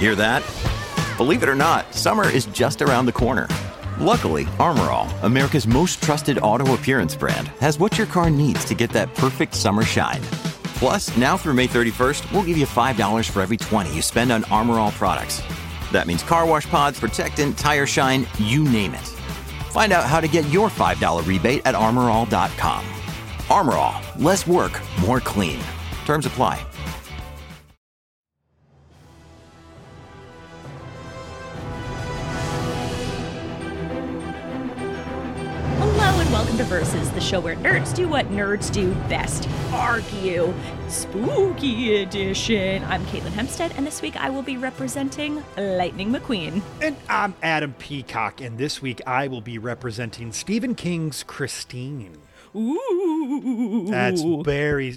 Hear that? Believe it or not, summer is just around the corner. Luckily, Armor All, America's most trusted auto appearance brand, has what your car needs to get that perfect summer shine. Plus, now through May 31st, we'll give you $5 for every $20 you spend on Armor All products. That means car wash pods, protectant, tire shine, you name it. Find out how to get your $5 rebate at armorall.com. Armor All, less work, more clean. Terms apply. Welcome to Versus, the show where nerds do what nerds do best, argue. Spooky edition. I'm Caitlin Hempstead, and this week I will be representing Lightning McQueen. And I'm Adam Peacock, and this week I will be representing Stephen King's Christine. Ooh. That's very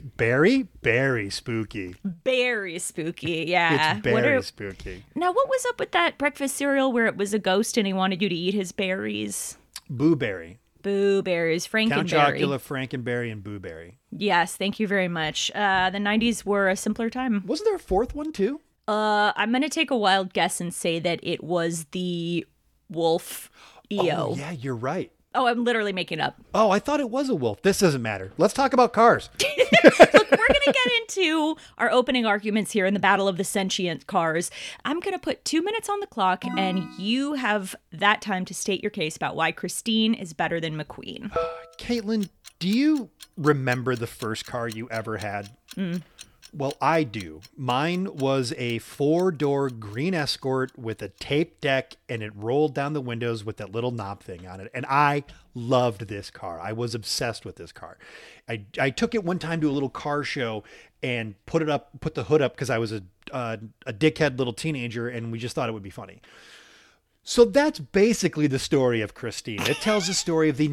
spooky. Very spooky, yeah. It's very spooky. Now, what was up with that breakfast cereal where it was a ghost and he wanted you to eat his berries? Boo Berry. Boo Berries, Frankenberry. Count Chocula, Frankenberry, and Boo Berry. Yes, thank you very much. The 90s were a simpler time. Wasn't there a fourth one, too? I'm going to take a wild guess and say that it was the wolf EO. Oh, yeah, you're right. Oh, I'm literally making up. Oh, I thought it was a wolf. This doesn't matter. Let's talk about cars. Look, we're going to get into our opening arguments here in the Battle of the Sentient Cars. I'm going to put 2 minutes on the clock, and you have that time to state your case about why Christine is better than McQueen. Caitlin, do you remember the first car you ever had? Well, I do. Mine was a 4-door green Escort with a taped deck, and it rolled down the windows with that little knob thing on it. And I loved this car. I was obsessed with this car. I took it one time to a little car show and put the hood up because I was a dickhead little teenager, and we just thought it would be funny. So that's basically the story of Christine. It tells the story of the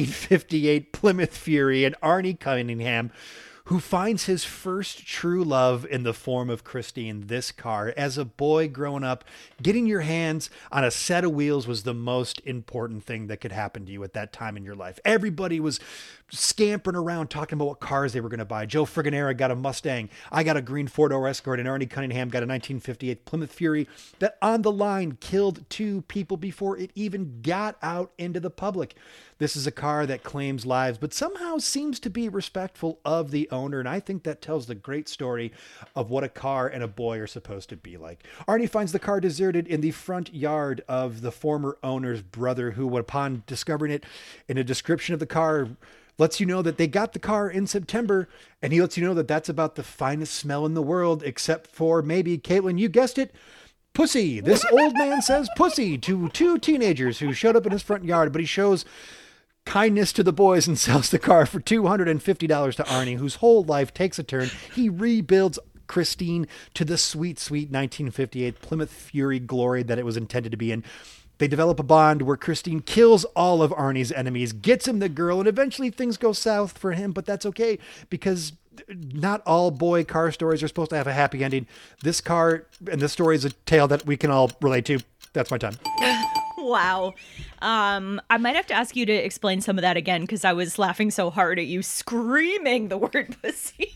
1958 Plymouth Fury and Arnie Cunningham, who finds his first true love in the form of Christine, this car. As a boy growing up, getting your hands on a set of wheels was the most important thing that could happen to you at that time in your life. Everybody was scampering around talking about what cars they were going to buy. Joe Friganera got a Mustang. I got a green 4-door Escort, and Arnie Cunningham got a 1958 Plymouth Fury that on the line killed 2 people before it even got out into the public. This is a car that claims lives, but somehow seems to be respectful of the owner. And I think that tells the great story of what a car and a boy are supposed to be like. Arnie finds the car deserted in the front yard of the former owner's brother, who, upon discovering it in a description of the car, lets you know that they got the car in September. And he lets you know that that's about the finest smell in the world, except for maybe, Caitlin, you guessed it, pussy. This old man says pussy to 2 teenagers who showed up in his front yard, but he shows kindness to the boys and sells the car for $250 to Arnie, whose whole life takes a turn. He rebuilds Christine to the sweet, sweet 1958 Plymouth Fury glory that it was intended to be in. They develop a bond where Christine kills all of Arnie's enemies, gets him the girl, and eventually things go south for him, but that's okay because not all boy car stories are supposed to have a happy ending. This car and this story is a tale that we can all relate to. That's my time. Wow. I might have to ask you to explain some of that again because I was laughing so hard at you screaming the word pussy.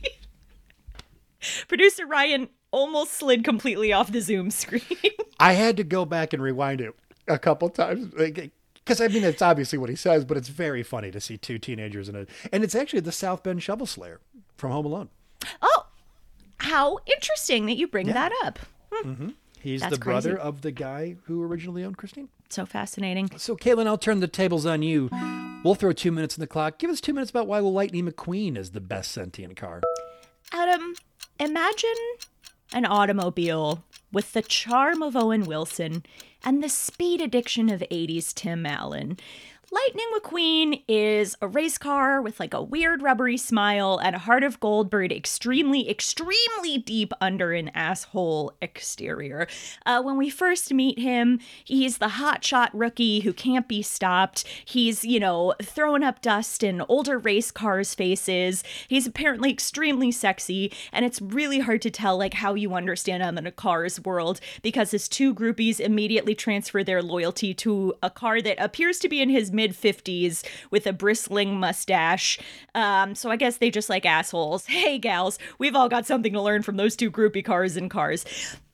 Producer Ryan almost slid completely off the Zoom screen. I had to go back and rewind it a couple times because, I mean, it's obviously what he says, but it's very funny to see 2 teenagers in it. And it's actually the South Bend Shovel Slayer from Home Alone. Oh, how interesting that you bring that up. Mm-hmm. He's That's the brother crazy. of the guy who originally owned Christine. So fascinating. So, Caitlin, I'll turn the tables on you. We'll throw 2 minutes on the clock. Give us 2 minutes about why Lightning McQueen is the best sentient car. Adam, imagine an automobile with the charm of Owen Wilson and the speed addiction of 80s Tim Allen. Lightning McQueen is a race car with like a weird rubbery smile and a heart of gold buried extremely, extremely deep under an asshole exterior. When we first meet him, he's the hotshot rookie who can't be stopped. He's, throwing up dust in older race cars' faces. He's apparently extremely sexy, and it's really hard to tell like how you understand him in a car's world because his 2 groupies immediately transfer their loyalty to a car that appears to be in his mid-50s with a bristling mustache. So I guess they just like assholes. Hey, gals, we've all got something to learn from those 2 groupie cars in Cars.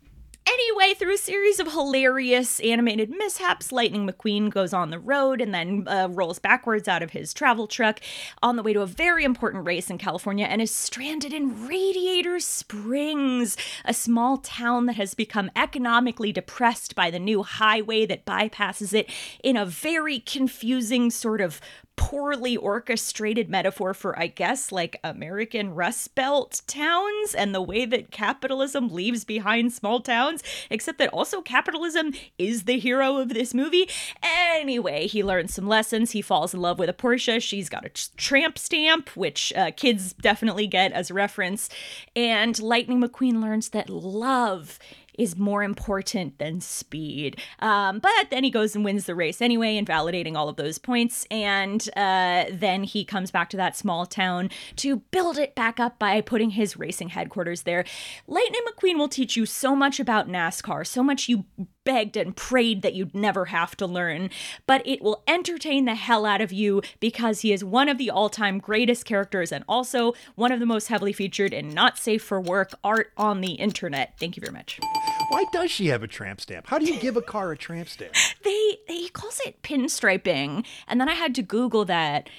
Anyway, through a series of hilarious animated mishaps, Lightning McQueen goes on the road and then rolls backwards out of his travel truck on the way to a very important race in California and is stranded in Radiator Springs, a small town that has become economically depressed by the new highway that bypasses it in a very confusing sort of poorly orchestrated metaphor for, I guess, like American Rust Belt towns and the way that capitalism leaves behind small towns, except that also capitalism is the hero of this movie. Anyway, he learns some lessons. He falls in love with a Porsche. She's got a tramp stamp, which kids definitely get as a reference. And Lightning McQueen learns that love is more important than speed. But then he goes and wins the race anyway, invalidating all of those points. And then he comes back to that small town to build it back up by putting his racing headquarters there. Lightning McQueen will teach you so much about NASCAR, so much you begged and prayed that you'd never have to learn, but it will entertain the hell out of you because he is one of the all-time greatest characters and also one of the most heavily featured in not safe for work art on the internet. Thank you very much. Why does she have a tramp stamp? How do you give a car a tramp stamp? He calls it pinstriping, and then I had to Google that,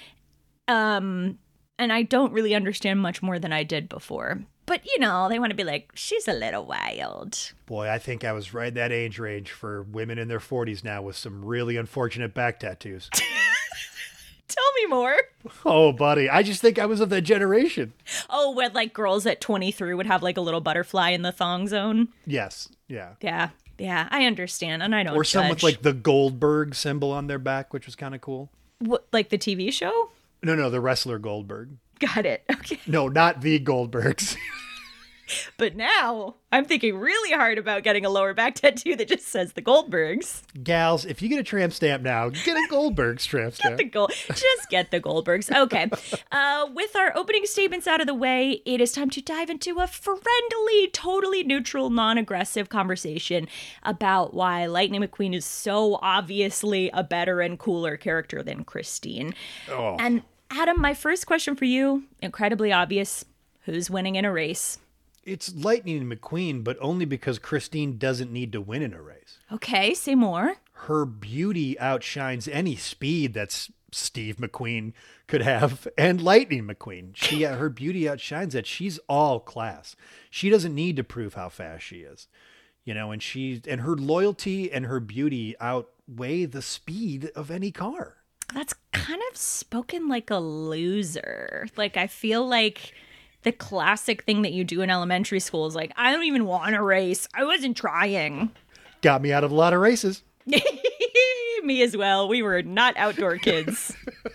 and I don't really understand much more than I did before. But, you know, they want to be like, she's a little wild. Boy, I think I was right in that age range for women in their 40s now with some really unfortunate back tattoos. Tell me more. Oh, buddy, I just think I was of that generation. Oh, where like girls at 23 would have like a little butterfly in the thong zone? Yes, yeah. Yeah, I understand, and I don't Or some judge. with like the Goldberg symbol on their back, which was kind of cool. What, like the TV show? No, the wrestler Goldberg. Got it. Okay. No, not the Goldbergs. But now I'm thinking really hard about getting a lower back tattoo that just says the Goldbergs. Gals, if you get a tramp stamp now, get a Goldbergs tramp stamp. Just get the Goldbergs. Okay. With our opening statements out of the way, it is time to dive into a friendly, totally neutral, non-aggressive conversation about why Lightning McQueen is so obviously a better and cooler character than Christine. Oh. And Adam, my first question for you, incredibly obvious. Who's winning in a race? It's Lightning McQueen, but only because Christine doesn't need to win in a race. Okay, say more. Her beauty outshines any speed that Steve McQueen could have, and Lightning McQueen. Her beauty outshines that. She's all class. She doesn't need to prove how fast she is, you know. And her loyalty and her beauty outweigh the speed of any car. That's kind of spoken like a loser. Like, I feel like the classic thing that you do in elementary school is like, I don't even want to race. I wasn't trying. Got me out of a lot of races. Me as well. We were not outdoor kids.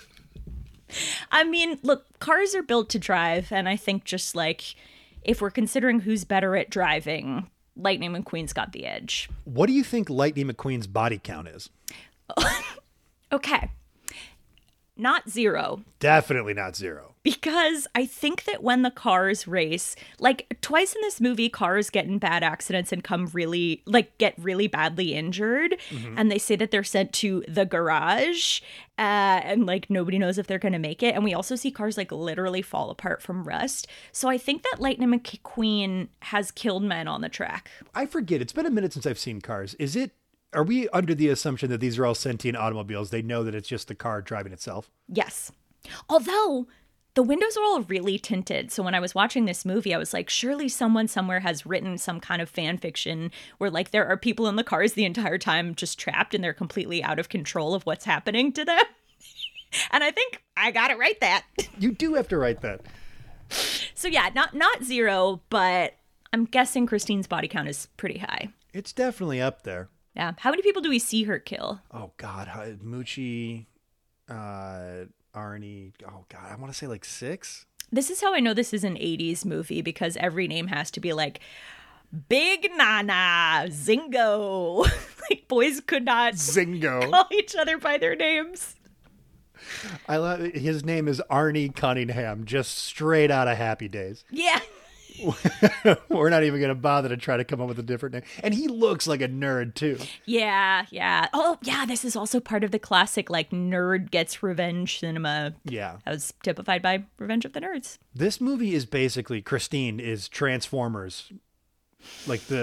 I mean, look, cars are built to drive. And I think just like, if we're considering who's better at driving, Lightning McQueen's got the edge. What do you think Lightning McQueen's body count is? Okay. Not 0. Definitely not 0. Because I think that when the cars race, like twice in this movie, cars get in bad accidents and get really badly injured. Mm-hmm. And they say that they're sent to the garage and like nobody knows if they're going to make it. And we also see cars like literally fall apart from rust. So I think that Lightning McQueen has killed men on the track. I forget. It's been a minute since I've seen Cars. Are we under the assumption that these are all sentient automobiles? They know that it's just the car driving itself? Yes. Although the windows are all really tinted. So when I was watching this movie, I was like, surely someone somewhere has written some kind of fan fiction where like there are people in the cars the entire time just trapped and they're completely out of control of what's happening to them. And I think I got to write that. You do have to write that. So yeah, not 0, but I'm guessing Christine's body count is pretty high. It's definitely up there. Yeah. How many people do we see her kill? Oh, God. Moochie, Arnie. Oh, God. I want to say like 6. This is how I know this is an 80s movie because every name has to be like Big Nana, Zingo. Like boys could not Zingo call each other by their names. I love his name is Arnie Cunningham, just straight out of Happy Days. Yeah. We're not even going to bother to try to come up with a different name. And he looks like a nerd, too. Yeah. Oh, yeah, this is also part of the classic, like, nerd gets revenge cinema. Yeah. That was typified by Revenge of the Nerds. This movie is basically, Christine is Transformers. Like, the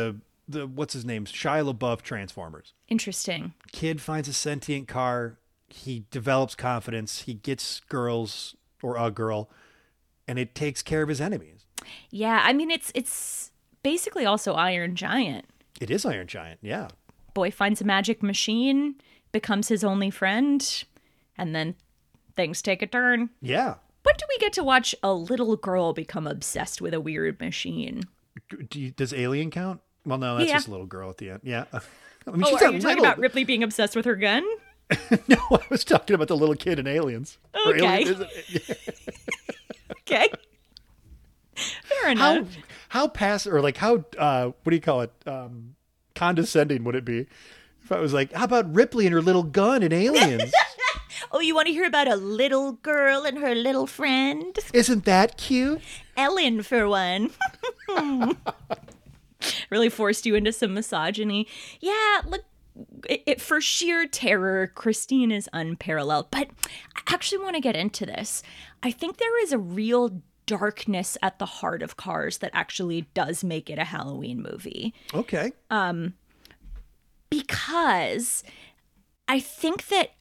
the what's his name? Shia LaBeouf Transformers. Interesting. Kid finds a sentient car. He develops confidence. He gets girls or a girl, and it takes care of his enemies. Yeah, I mean, it's basically also Iron Giant. It is Iron Giant, yeah. Boy finds a magic machine, becomes his only friend, and then things take a turn. Yeah. When do we get to watch a little girl become obsessed with a weird machine? Does Alien count? Well, no, that's just a little girl at the end. Yeah. I mean, Are you talking about Ripley being obsessed with her gun? No, I was talking about the little kid in Aliens. Okay. Okay. Fair enough. How what do you call it? Condescending would it be if I was like, how about Ripley and her little gun in Aliens? Oh, you want to hear about a little girl and her little friend? Isn't that cute? Ellen, for one. Really forced you into some misogyny. Yeah, look, for sheer terror, Christine is unparalleled. But I actually want to get into this. I think there is a real darkness at the heart of Cars that actually does make it a Halloween movie. Okay. Because I think that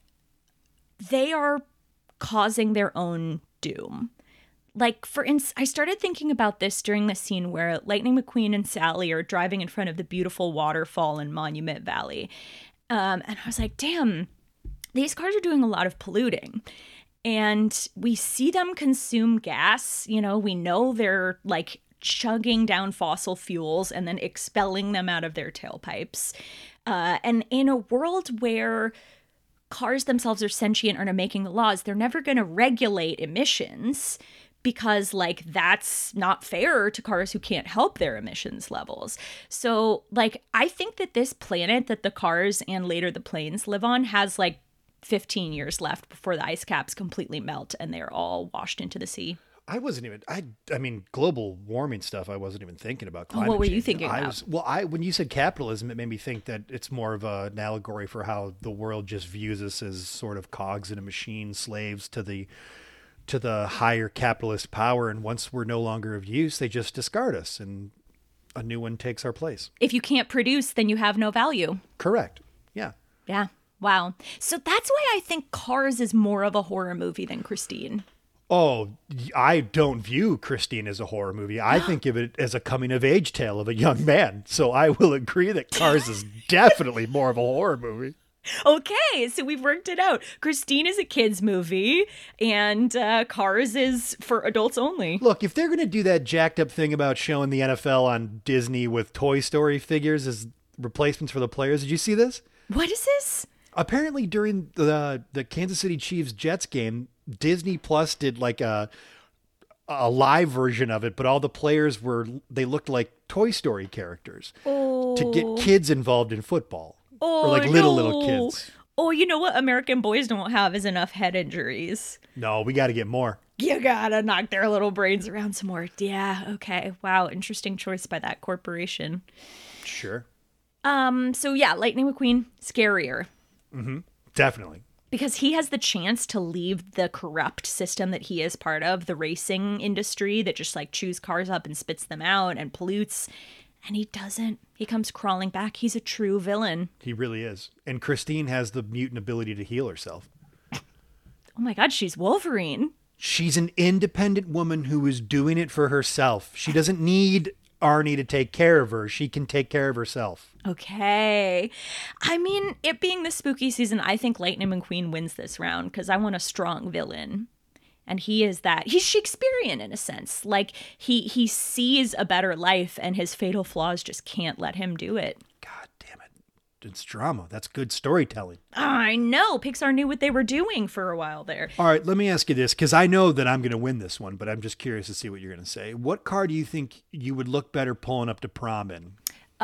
they are causing their own doom. Like, for instance, I started thinking about this during the scene where Lightning McQueen and Sally are driving in front of the beautiful waterfall in Monument Valley. And I was like, damn, these cars are doing a lot of polluting. And we see them consume gas. You know, we know they're like chugging down fossil fuels and then expelling them out of their tailpipes. And in a world where cars themselves are sentient and are making the laws, they're never going to regulate emissions because, like, that's not fair to cars who can't help their emissions levels. So, like, I think that this planet that the cars and later the planes live on has, like, 15 years left before the ice caps completely melt and they're all washed into the sea. I mean, global warming stuff, I wasn't even thinking about climate what were change. you thinking about? When you said capitalism, it made me think that it's more of an allegory for how the world just views us as sort of cogs in a machine, slaves to the higher capitalist power. And once we're no longer of use, they just discard us and a new one takes our place. If you can't produce, then you have no value. Correct. Yeah. Yeah. Wow. So that's why I think Cars is more of a horror movie than Christine. Oh, I don't view Christine as a horror movie. I think of it as a coming-of-age tale of a young man. So I will agree that Cars is definitely more of a horror movie. Okay, so we've worked it out. Christine is a kid's movie, and Cars is for adults only. Look, if they're going to do that jacked up thing about showing the NFL on Disney with Toy Story figures as replacements for the players, did you see this? What is this? Apparently during the Kansas City Chiefs Jets game, Disney Plus did like a live version of it, but all the players they looked like Toy Story characters to get kids involved in football. Oh, or like little kids. Oh, you know what American boys don't have is enough head injuries. No, we got to get more. You gotta knock their little brains around some more. Yeah, okay. Wow, interesting choice by that corporation. Sure. So yeah, Lightning McQueen, scarier. Mm-hmm. Definitely. Because he has the chance to leave the corrupt system that he is part of, the racing industry that just like chews cars up and spits them out and pollutes. And he doesn't. He comes crawling back. He's a true villain. He really is. And Christine has the mutant ability to heal herself. Oh my God, she's Wolverine. She's an independent woman who is doing it for herself. She doesn't need Arnie to take care of her. She can take care of herself. Okay. I mean, it being the spooky season, I think Lightning McQueen wins this round because I want a strong villain. And he is that. He's Shakespearean in a sense. Like, he sees a better life and his fatal flaws just can't let him do it. God damn it. It's drama. That's good storytelling. I know. Pixar knew what they were doing for a while there. All right, let me ask you this, because I know that I'm going to win this one, but I'm just curious to see what you're going to say. What car do you think you would look better pulling up to prom in?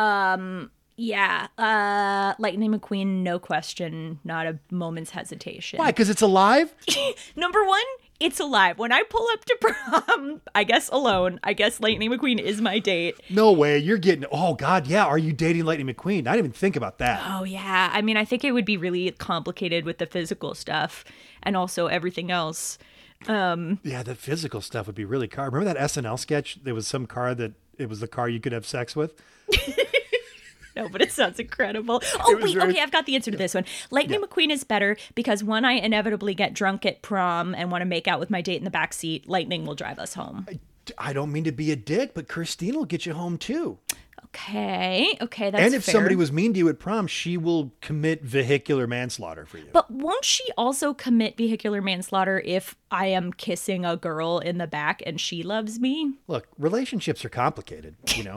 Yeah. Lightning McQueen, no question. Not a moment's hesitation. Why? Because it's alive? Number one, it's alive. When I pull up to prom, I guess alone, I guess Lightning McQueen is my date. No way. You're getting... Oh, God, yeah. Are you dating Lightning McQueen? I didn't even think about that. Oh, yeah. I mean, I think it would be really complicated with the physical stuff and also everything else. Yeah, the physical stuff would be really car. Remember that SNL sketch? There was some car that... It was the car you could have sex with? No, but it sounds incredible. Oh, wait, okay, I've got the answer to this one. Lightning McQueen is better because when I inevitably get drunk at prom and want to make out with my date in the backseat, Lightning will drive us home. I don't mean to be a dick, but Christine will get you home too. Okay, that's fair. And if somebody was mean to you at prom, she will commit vehicular manslaughter for you. But won't she also commit vehicular manslaughter if I am kissing a girl in the back and she loves me? Look, relationships are complicated,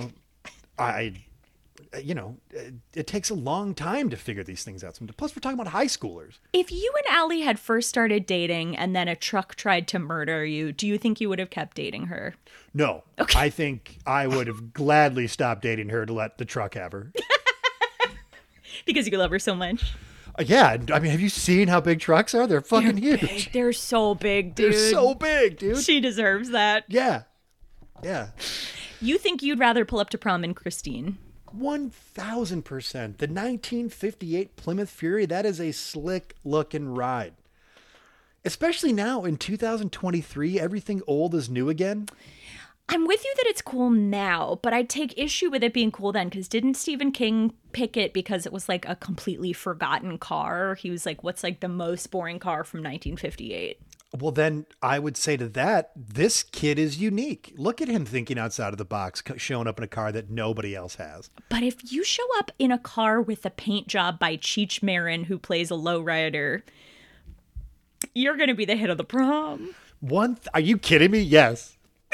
it takes a long time to figure these things out. Plus, we're talking about high schoolers. If you and Allie had first started dating and then a truck tried to murder you, do you think you would have kept dating her? No. Okay. I think I would have gladly stopped dating her to let the truck have her. Because you love her so much? Yeah. I mean, have you seen how big trucks are? They're fucking huge. Big. They're so big, dude. They're so big, dude. She deserves that. Yeah. You think you'd rather pull up to prom than Christine? 1,000%. The 1958 Plymouth Fury, that is a slick looking ride. Especially now in 2023, everything old is new again. I'm with you that it's cool now, but I take issue with it being cool then, because didn't Stephen King pick it because it was like a completely forgotten car? He was like, what's like the most boring car from 1958? Well, then I would say to that, this kid is unique. Look at him thinking outside of the box, showing up in a car that nobody else has. But if you show up in a car with a paint job by Cheech Marin, who plays a lowrider, you're going to be the hit of the prom. Are you kidding me? Yes.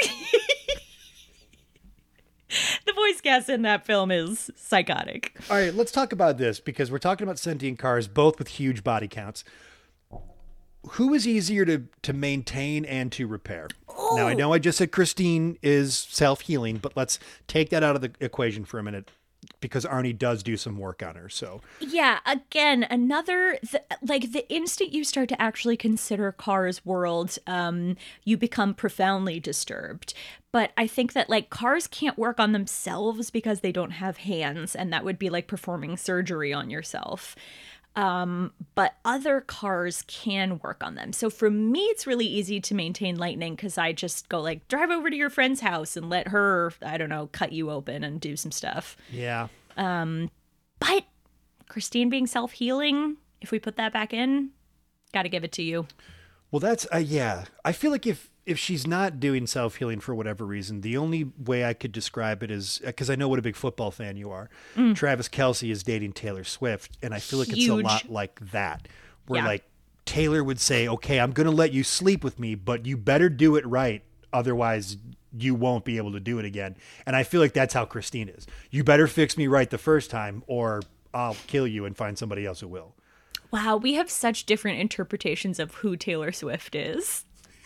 The voice cast in that film is psychotic. All right, let's talk about this because we're talking about sentient cars, both with huge body counts. Who is easier to maintain and to repair? Oh. Now, I know I just said Christine is self-healing, but let's take that out of the equation for a minute because Arnie does do some work on her. So yeah, again, the instant you start to actually consider Cars' world, you become profoundly disturbed. But I think that like cars can't work on themselves because they don't have hands, and that would be like performing surgery on yourself. But other cars can work on them. So for me, it's really easy to maintain Lightning because I just go like, drive over to your friend's house and let her, I don't know, cut you open and do some stuff. Yeah. But Christine being self-healing, if we put that back in, got to give it to you. Well, that's, yeah. I feel like if she's not doing self-healing for whatever reason, the only way I could describe it is, because I know what a big football fan you are, Travis Kelce is dating Taylor Swift, and I feel like it's a lot like that, where like Taylor would say, okay, I'm going to let you sleep with me, but you better do it right, otherwise you won't be able to do it again. And I feel like that's how Christine is. You better fix me right the first time, or I'll kill you and find somebody else who will. Wow, we have such different interpretations of who Taylor Swift is.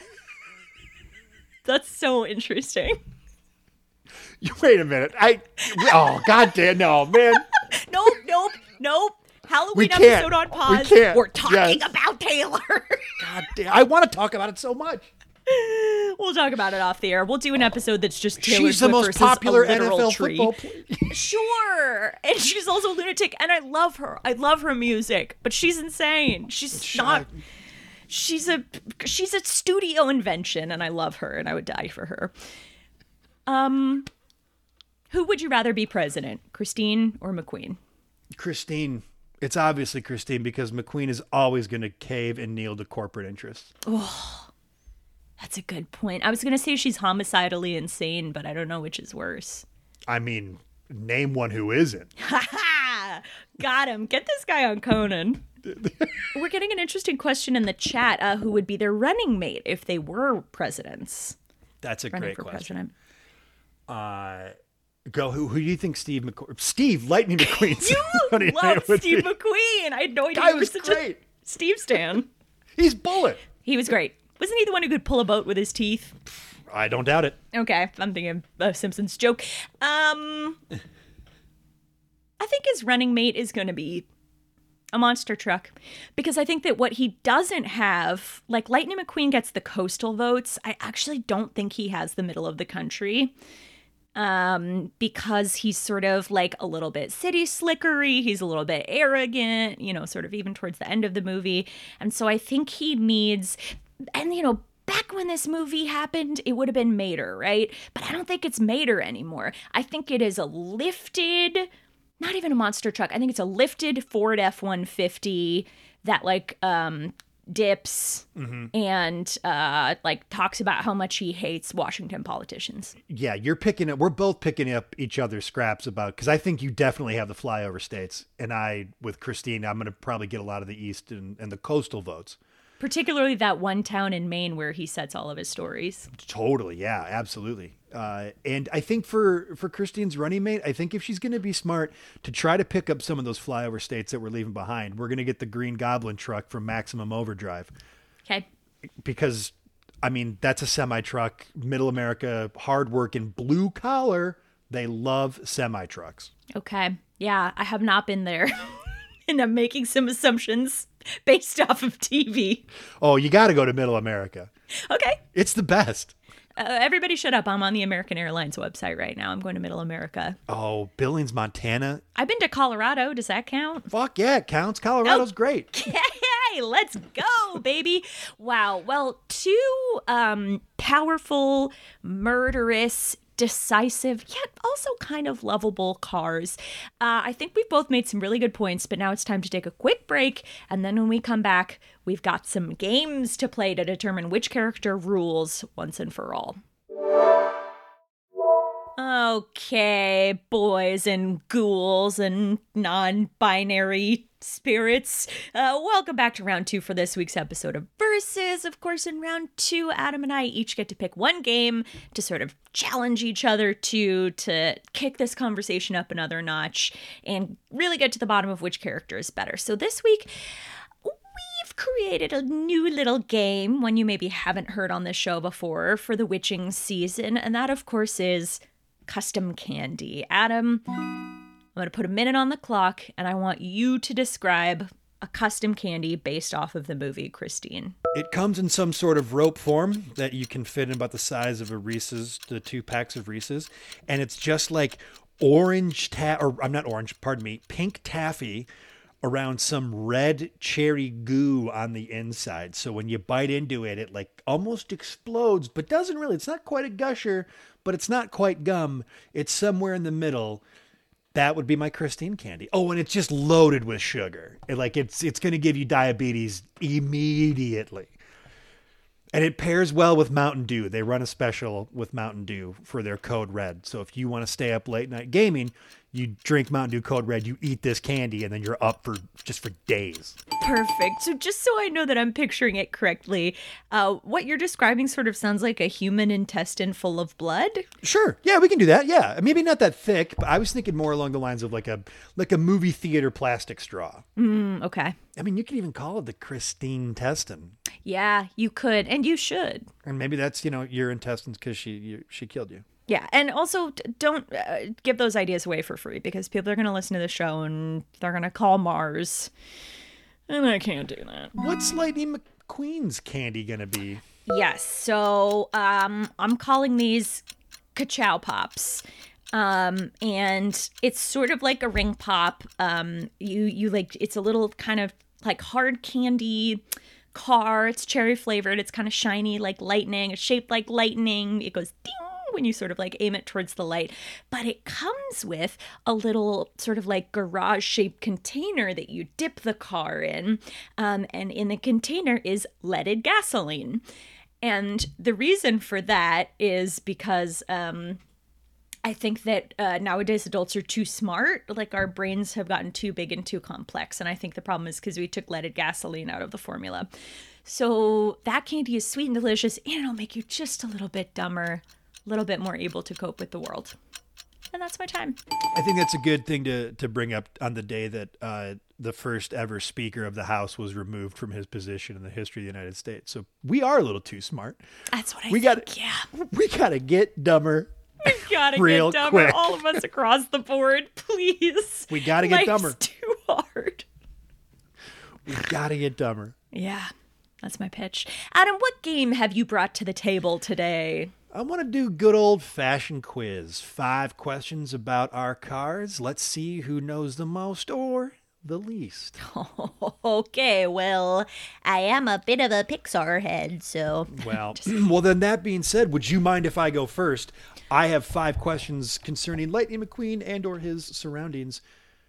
That's so interesting. Wait a minute. Goddamn, no, man. Nope. Halloween episode on pause. We're talking about Taylor. God damn. I want to talk about it so much. We'll talk about it off the air. We'll do an episode that's just Taylor Swift. She's the most popular NFL football player. Sure. And she's also a lunatic, and I love her. I love her music, but she's insane. She's a studio invention, and I love her, and I would die for her. Who would you rather be president, Christine or McQueen? Christine. It's obviously Christine because McQueen is always going to cave and kneel to corporate interests. Oh, that's a good point. I was going to say she's homicidally insane, but I don't know which is worse. I mean, name one who isn't. Ha ha! Got him. Get this guy on Conan. We're getting an interesting question in the chat. Who would be their running mate if they were presidents? That's a great question. President. Who do you think Steve Lightning McQueen? You love Steve McQueen. I had no idea Guy you were was such great. a Steve stan. He's Bullet. He was great. Wasn't he the one who could pull a boat with his teeth? I don't doubt it. Okay, I'm thinking of Simpsons joke. I think his running mate is going to be a monster truck, because I think that what he doesn't have, like Lightning McQueen gets the coastal votes, I actually don't think he has the middle of the country, because he's sort of like a little bit city slickery, he's a little bit arrogant, sort of even towards the end of the movie, and so I think he needs, and back when this movie happened, it would have been Mater, right? But I don't think it's Mater anymore. I think it is a lifted not even a monster truck. I think it's a lifted Ford F-150 that like dips and like talks about how much he hates Washington politicians. Yeah, we're both picking up each other's scraps about, because I think you definitely have the flyover states, and with Christine, I'm going to probably get a lot of the East and the coastal votes. Particularly that one town in Maine where he sets all of his stories. Totally, yeah, absolutely. And I think for Christine's running mate, I think if she's going to be smart to try to pick up some of those flyover states that we're leaving behind, we're going to get the Green Goblin truck from Maximum Overdrive. Okay. Because, I mean, that's a semi-truck, middle America, hard-working, blue-collar. They love semi-trucks. Okay. Yeah, I have not been there. And I'm making some assumptions based off of TV. Oh, you got to go to middle America. Okay. It's the best. Everybody shut up. I'm on the American Airlines website right now. I'm going to middle America. Oh, Billings, Montana. I've been to Colorado. Does that count? Fuck yeah, it counts. Colorado's great. Hey, let's go, baby. Wow. Well, two powerful, murderous, decisive, yet also kind of lovable cars. I think we've both made some really good points, but now it's time to take a quick break. And then when we come back, we've got some games to play to determine which character rules once and for all. Okay, boys and ghouls and non-binary spirits. Welcome back to round 2 for this week's episode of Versus. Of course, in round 2, Adam and I each get to pick one game to sort of challenge each other to kick this conversation up another notch and really get to the bottom of which character is better. So this week, we've created a new little game, one you maybe haven't heard on this show before, for the witching season, and that, of course, is custom candy. Adam, I'm going to put a minute on the clock, and I want you to describe a custom candy based off of the movie Christine. It comes in some sort of rope form that you can fit in about the size of a Reese's, the 2 packs of Reese's. And it's just like pink taffy around some red cherry goo on the inside. So when you bite into it, it like almost explodes, but doesn't really. It's not quite a gusher, but it's not quite gum. It's somewhere in the middle. That would be my Christine candy. Oh, and it's just loaded with sugar. It's going to give you diabetes immediately. And it pairs well with Mountain Dew. They run a special with Mountain Dew for their Code Red. So if you want to stay up late night gaming, you drink Mountain Dew Code Red, you eat this candy, and then you're up for days. Perfect. So just so I know that I'm picturing it correctly, what you're describing sort of sounds like a human intestine full of blood. Sure. Yeah, we can do that. Yeah. Maybe not that thick, but I was thinking more along the lines of like a movie theater plastic straw. Okay. I mean, you could even call it the Christine intestine. Yeah, you could, and you should. And maybe that's, your intestines because she killed you. Yeah, and also don't give those ideas away for free, because people are going to listen to the show and they're going to call Mars, and I can't do that. What's Lightning McQueen's candy going to be? Yes, so I'm calling these Ka-Chow Pops. And it's sort of like a ring pop. You like, it's a little kind of like hard candy car. It's cherry flavored. It's kind of shiny like lightning. It's shaped like lightning. It goes ding when you sort of like aim it towards the light. But it comes with a little sort of like garage shaped container that you dip the car in. And in the container is leaded gasoline. And the reason for that is because I think that nowadays adults are too smart. Like, our brains have gotten too big and too complex. And I think the problem is because we took leaded gasoline out of the formula. So that candy is sweet and delicious, and it'll make you just a little bit dumber, a little bit more able to cope with the world. And that's my time. I think that's a good thing to bring up on the day that the first ever Speaker of the House was removed from his position in the history of the United States. So we are a little too smart. That's what I think, yeah. We got to get dumber. We gotta Real get dumber, quick. all of us across the board, please. We gotta get dumber. Life's too hard. We gotta get dumber. Yeah, that's my pitch. Adam, what game have you brought to the table today? I want to do good old-fashioned quiz. 5 questions about our cars. Let's see who knows the most or the least. Okay, well, I am a bit of a Pixar head, so... Well, well, then that being said, would you mind if I go first? I have 5 questions concerning Lightning McQueen and or his surroundings.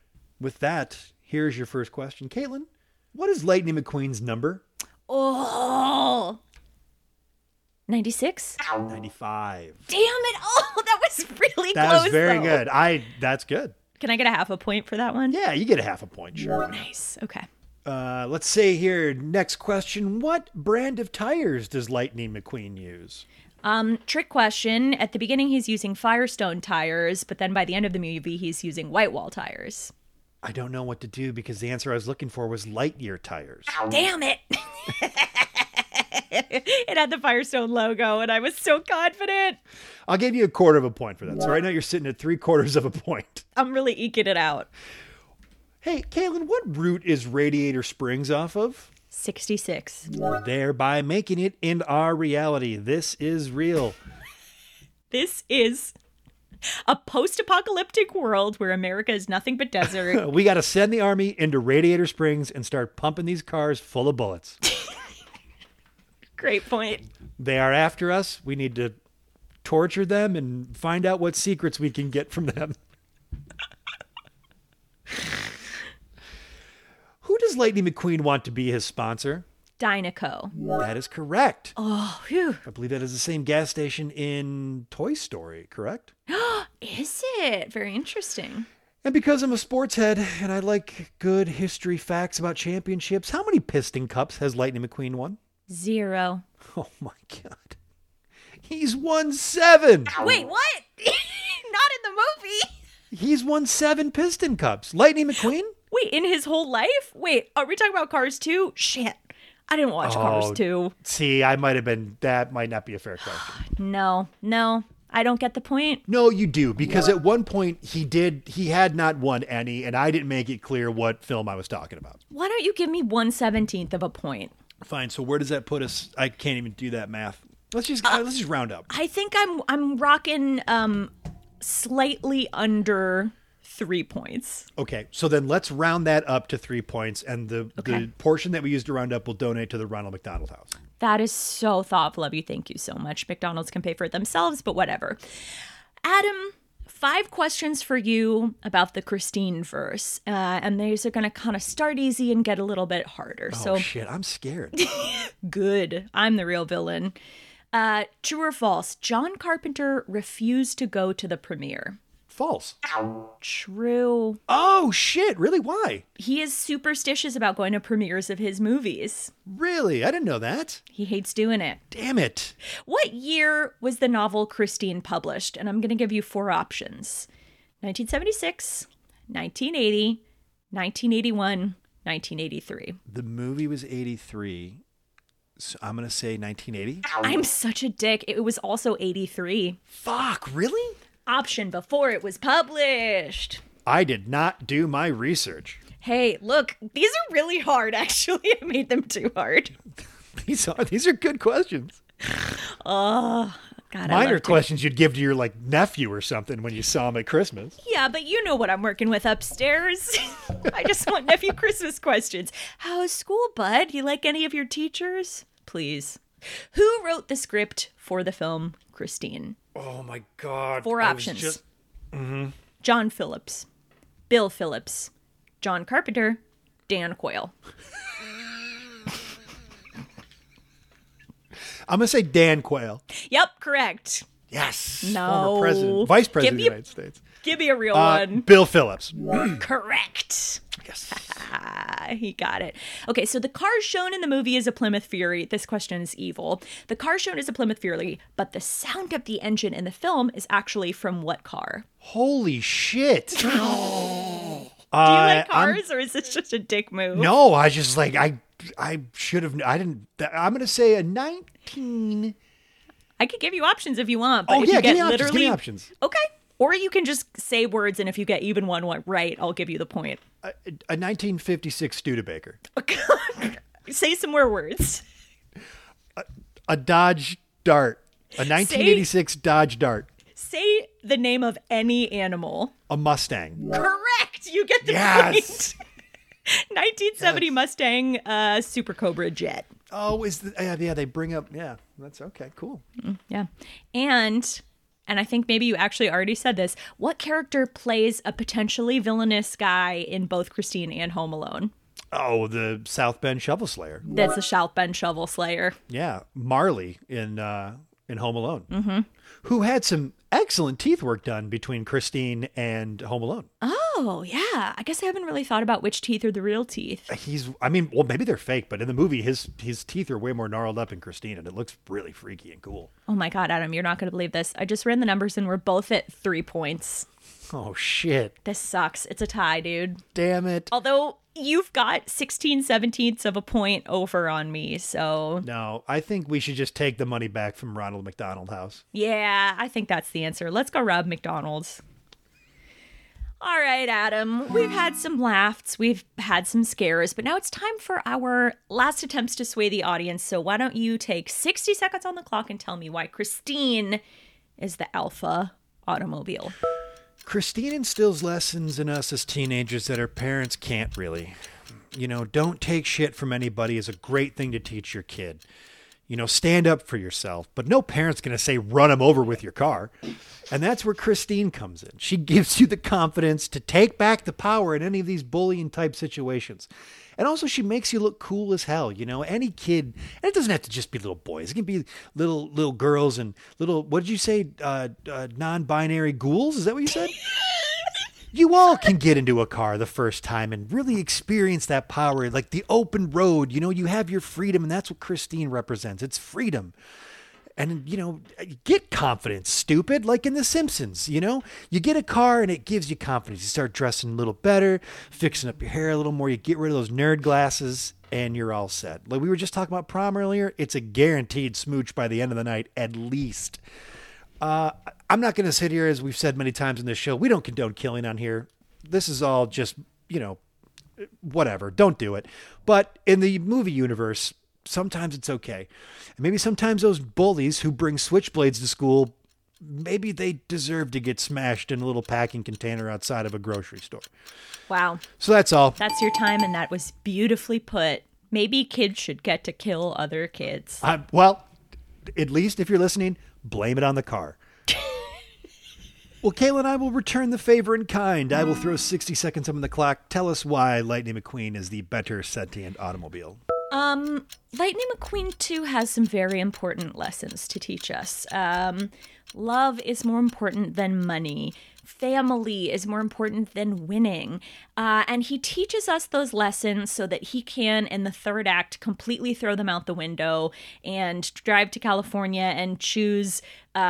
with that, here's your first question. Caitlin, what is Lightning McQueen's number? Oh, 96? 95. Damn it. Oh, that was really That close. was very though. good. That's good. Can I get a half a point for that one? Yeah, you get a half a point, sure. Nice. Okay. Let's say here, next question. What brand of tires does Lightning McQueen use? Trick question. At the beginning, he's using Firestone tires, but then by the end of the movie, he's using Whitewall tires. I don't know what to do because the answer I was looking for was Lightyear tires. Damn it. It had the Firestone logo, and I was so confident. I'll give you a quarter of a point for that. So right now you're sitting at 3/4 of a point. I'm really eking it out. Hey, Caitlin, what route is Radiator Springs off of? 66. Thereby making it in our reality. This is real. This is a post-apocalyptic world where America is nothing but desert. We got to send the army into Radiator Springs and start pumping these cars full of bullets. Great point. They are after us. We need to torture them and find out what secrets we can get from them. Who does Lightning McQueen want to be his sponsor? Dynaco. That is correct. Oh, phew. I believe that is the same gas station in Toy Story, correct? Is it? Very interesting. And because I'm a sports head and I like good history facts about championships, how many Piston Cups has Lightning McQueen won? 0. Oh my God. He's won 7. Wait, what? Not in the movie. He's won 7 Piston Cups. Lightning McQueen? Wait, in his whole life? Wait, are we talking about Cars 2? Shit. I didn't watch Cars 2. See, that might not be a fair question. No, I don't get the point. No, you do, because at one point he had not won any, and I didn't make it clear what film I was talking about. Why don't you give me 1/17 of a point? Fine, so where does that put us? I can't even do that math. Let's just round up. I think I'm rocking slightly under 3 points. Okay, so then let's round that up to 3 points, and the portion that we used to round up will donate to the Ronald McDonald House. That is so thoughtful of you. Thank you so much. McDonald's can pay for it themselves, but whatever. Adam, 5 questions for you about the Christine verse. And these are going to kind of start easy and get a little bit harder. Oh, shit, I'm scared. Good. I'm the real villain. True or false? John Carpenter refused to go to the premiere. False. True. Oh, shit, really? Why? He is superstitious about going to premieres of his movies. Really? I didn't know that. He hates doing it. Damn it. What year was the novel Christine published? And I'm going to give you 4 options. 1976, 1980, 1981, 1983. The movie was 83, so I'm going to say 1980. I'm such a dick. It was also 83. Fuck, really? Option before it was published. I did not do my research. Hey, look, these are really hard, actually. I made them too hard. These are good questions. Oh, God, Minor questions you'd give to your nephew or something when you saw him at Christmas. Yeah, but you know what I'm working with upstairs. I just want nephew Christmas questions. How's school, bud? You like any of your teachers? Please. Who wrote the script for the film Christine? Oh my God. 4 options. John Phillips, Bill Phillips, John Carpenter, Dan Quayle. I'm going to say Dan Quayle. Yep, correct. Yes. No. Former president, vice president of the United States. Give me a real one. Bill Phillips. Correct. Yes. He got it. Okay, so the car shown in the movie is a Plymouth Fury. This question is evil. The car shown is a Plymouth Fury, but the sound of the engine in the film is actually from what car? Holy shit. Do you like cars, or is this just a dick move? No, I just I should have. I didn't. I'm going to say a 19. I could give you options if you want. But Oh, if yeah, you give get me options. Give me options. Okay. Or you can just say words, and if you get even one right, I'll give you the point. A 1956 Studebaker. Say some more words. A Dodge Dart. A 1986 Dodge Dart. Say the name of any animal. A Mustang. Correct. You get the Yes. point. 1970 Mustang Super Cobra jet. Oh, yeah, they bring up, yeah, that's okay, cool. Yeah. And and I think maybe you actually already said this, what character plays a potentially villainous guy in both Christine and Home Alone? Oh, the South Bend Shovel Slayer. That's the South Bend Shovel Slayer. Yeah, Marley in Home Alone, who had some excellent teeth work done between Christine and Home Alone. Oh, yeah. I guess I haven't really thought about which teeth are the real teeth. Well, maybe they're fake, but in the movie, his teeth are way more gnarled up in Christine, and it looks really freaky and cool. Oh my God, Adam, you're not going to believe this. I just ran the numbers and we're both at 3 points. Oh, shit. This sucks. It's a tie, dude. Damn it. Although you've got 16/17 of a point over on me, so... No, I think we should just take the money back from Ronald McDonald House. Yeah, I think that's the answer. Let's go rob McDonald's. All right, Adam, we've had some laughs, we've had some scares, but now it's time for our last attempts to sway the audience. So why don't you take 60 seconds on the clock and tell me why Christine is the alpha automobile? Christine instills lessons in us as teenagers that our parents can't really. You know, don't take shit from anybody is a great thing to teach your kid. You know, stand up for yourself, but no parent's going to say run him over with your car. And that's where Christine comes in. She gives you the confidence to take back the power in any of these bullying type situations. And also she makes you look cool as hell. You know, any kid, and it doesn't have to just be little boys. It can be little girls and little, what did you say? Non-binary ghouls? Is that what you said? You all can get into a car the first time and really experience that power, like the open road. You know, you have your freedom, and that's what Christine represents. It's freedom. And, you know, get confidence, stupid, like in The Simpsons, you know? You get a car and it gives you confidence. You start dressing a little better, fixing up your hair a little more. You get rid of those nerd glasses, and you're all set. Like we were just talking about prom earlier, it's a guaranteed smooch by the end of the night, at least. I'm not going to sit here, as we've said many times in this show, we don't condone killing on here. This is all just, you know, whatever. Don't do it. But in the movie universe, sometimes it's okay. And maybe sometimes those bullies who bring switchblades to school, maybe they deserve to get smashed in a little packing container outside of a grocery store. Wow. So that's all. That's your time, and that was beautifully put. Maybe kids should get to kill other kids. Well, at least if you're listening, blame it on the car. Well, Kayla and I will return the favor in kind. I will throw 60 seconds on the clock. Tell us why Lightning McQueen is the better sentient automobile. Lightning McQueen 2 has some very important lessons to teach us. Love is more important than money. Family is more important than winning. And he teaches us those lessons so that he can, in the third act, completely throw them out the window and drive to California and choose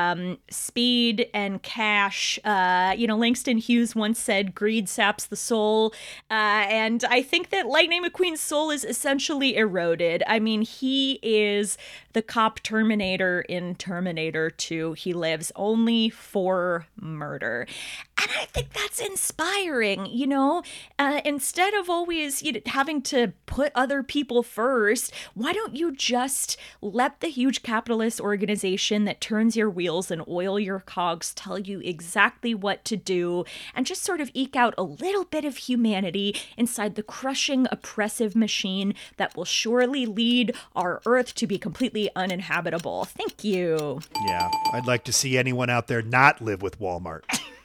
speed and cash. Langston Hughes once said, greed saps the soul. And I think that Lightning McQueen's soul is essentially eroded. I mean, he is the cop Terminator in Terminator 2. He lives only for murder. And I think that's inspiring, you know? Instead of always having to put other people first, why don't you just let the huge capitalist organization that turns your wheels and oil your cogs tell you exactly what to do and just sort of eke out a little bit of humanity inside the crushing, oppressive machine that will surely lead our Earth to be completely uninhabitable. Thank you. Yeah, I'd like to see anyone out there not live with Walmart.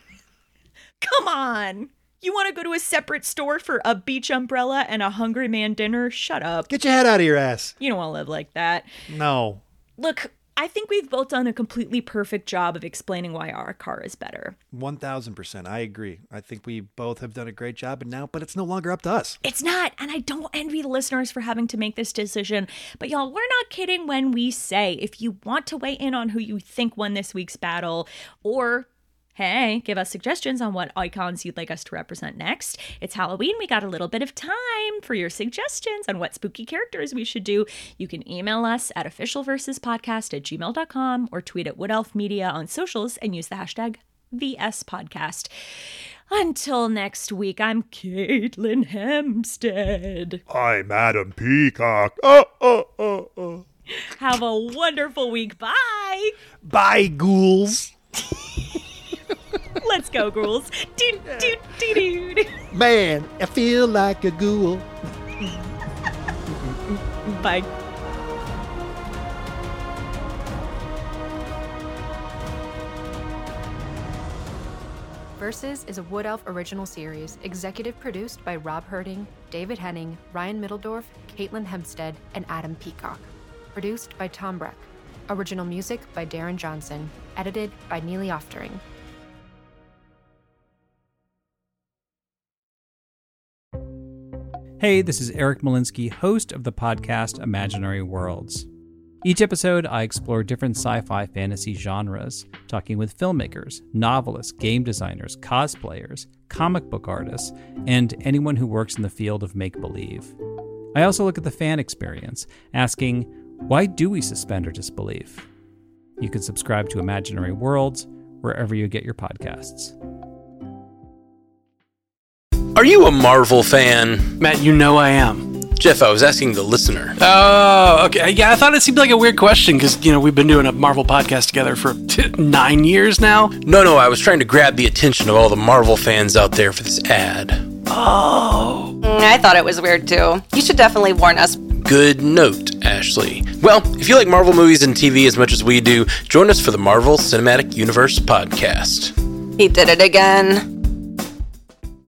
Come on. You want to go to a separate store for a beach umbrella and a Hungry Man dinner? Shut up. Get your head out of your ass. You don't want to live like that. No. Look, I think we've both done a completely perfect job of explaining why our car is better. 1,000%. I agree. I think we both have done a great job, but it's no longer up to us. It's not, and I don't envy the listeners for having to make this decision. But y'all, we're not kidding when we say if you want to weigh in on who you think won this week's battle, or hey, give us suggestions on what icons you'd like us to represent next. It's Halloween. We got a little bit of time for your suggestions on what spooky characters we should do. You can email us at officialversuspodcast@gmail.com or tweet at Wood Elf Media on socials and use the hashtag VSPodcast. Until next week, I'm Caitlin Hempstead. I'm Adam Peacock. Have a wonderful week. Bye. Bye, ghouls. Let's go, ghouls. Man, I feel like a ghoul. Bye. Curses is a Wood Elf original series, executive produced by Rob Herding, David Henning, Ryan Middledorf, Caitlin Hempstead, and Adam Peacock. Produced by Tom Breck. Original music by Darren Johnson. Edited by Neely Oftering. Hey, this is Eric Molinsky, host of the podcast Imaginary Worlds. Each episode, I explore different sci-fi fantasy genres, talking with filmmakers, novelists, game designers, cosplayers, comic book artists, and anyone who works in the field of make-believe. I also look at the fan experience, asking, why do we suspend our disbelief? You can subscribe to Imaginary Worlds wherever you get your podcasts. Are you a Marvel fan? Matt, you know I am. Jeff, I was asking the listener. Oh, okay. Yeah, I thought it seemed like a weird question because, we've been doing a Marvel podcast together for 9 years now. No, I was trying to grab the attention of all the Marvel fans out there for this ad. Oh. I thought it was weird too. You should definitely warn us. Good note, Ashley. Well, if you like Marvel movies and TV as much as we do, join us for the Marvel Cinematic Universe podcast. He did it again.